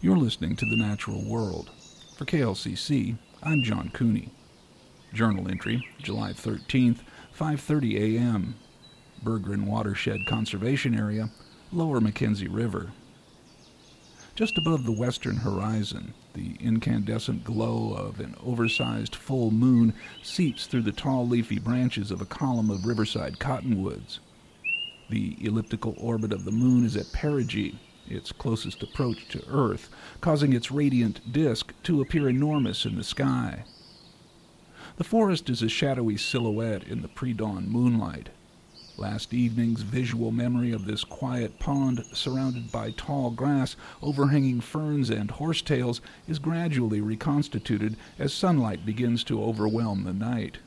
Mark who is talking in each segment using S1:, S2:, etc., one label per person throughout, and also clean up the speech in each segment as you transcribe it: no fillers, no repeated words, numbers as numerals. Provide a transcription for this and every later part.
S1: You're listening to The Natural World. For KLCC, I'm John Cooney. Journal entry, July 13th, 5:30 a.m. Berggren Watershed Conservation Area, Lower Mackenzie River. Just above the western horizon, the incandescent glow of an oversized full moon seeps through the tall leafy branches of a column of riverside cottonwoods. The elliptical orbit of the moon is at perigee, its closest approach to Earth, causing its radiant disk to appear enormous in the sky. The forest is a shadowy silhouette in the pre-dawn moonlight. Last evening's visual memory of this quiet pond surrounded by tall grass, overhanging ferns and horsetails is gradually reconstituted as sunlight begins to overwhelm the night.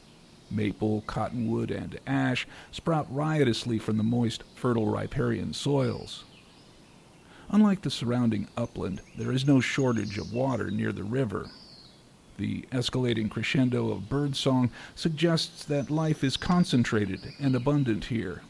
S1: Maple, cottonwood, and ash sprout riotously from the moist, fertile riparian soils. Unlike the surrounding upland, there is no shortage of water near the river. The escalating crescendo of birdsong suggests that life is concentrated and abundant here.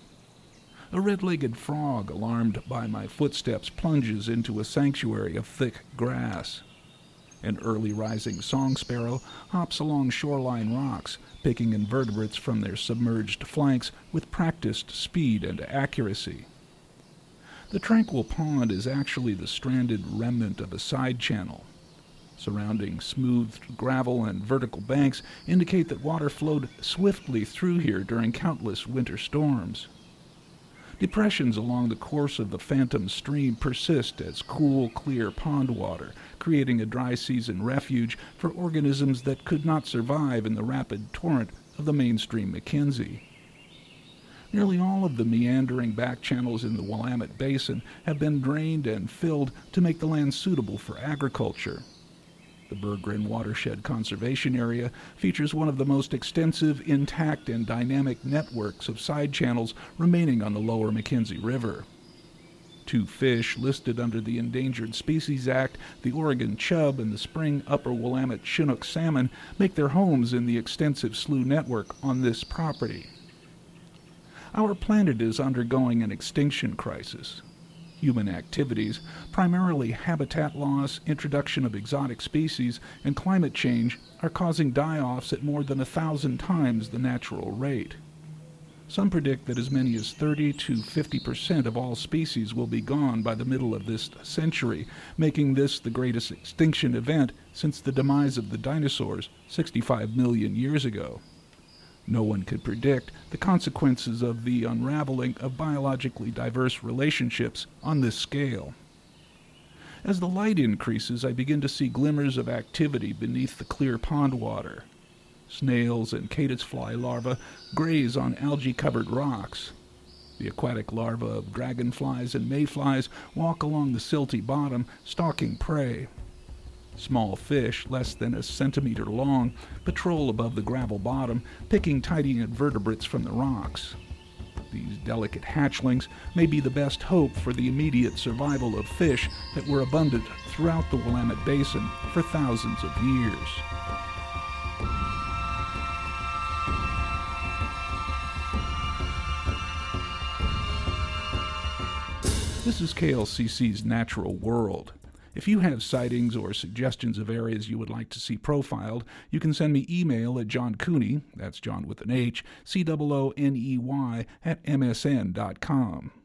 S1: A red-legged frog, alarmed by my footsteps, plunges into a sanctuary of thick grass. An early-rising song sparrow hops along shoreline rocks, picking invertebrates from their submerged flanks with practiced speed and accuracy. The tranquil pond is actually the stranded remnant of a side channel. Surrounding smoothed gravel and vertical banks indicate that water flowed swiftly through here during countless winter storms. Depressions along the course of the phantom stream persist as cool, clear pond water, creating a dry season refuge for organisms that could not survive in the rapid torrent of the mainstream Mackenzie. Nearly all of the meandering back channels in the Willamette Basin have been drained and filled to make the land suitable for agriculture. The Berggren Watershed Conservation Area features one of the most extensive, intact, and dynamic networks of side channels remaining on the lower Mackenzie River. Two fish listed under the Endangered Species Act, the Oregon chub and the spring upper Willamette Chinook salmon, make their homes in the extensive slough network on this property. Our planet is undergoing an extinction crisis. Human activities, primarily habitat loss, introduction of exotic species, and climate change, are causing die-offs at more than 1,000 times the natural rate. Some predict that as many as 30 to 50% of all species will be gone by the middle of this century, making this the greatest extinction event since the demise of the dinosaurs 65 million years ago. No one could predict the consequences of the unraveling of biologically diverse relationships on this scale. As the light increases, I begin to see glimmers of activity beneath the clear pond water. Snails and caddisfly larvae graze on algae-covered rocks. The aquatic larvae of dragonflies and mayflies walk along the silty bottom, stalking prey. Small fish, less than a centimeter long, patrol above the gravel bottom, picking tiny invertebrates from the rocks. These delicate hatchlings may be the best hope for the immediate survival of fish that were abundant throughout the Willamette Basin for thousands of years. This is KLCC's Natural World. If you have sightings or suggestions of areas you would like to see profiled, you can send me email at johncooney, that's John with an H, COONEY, @msn.com.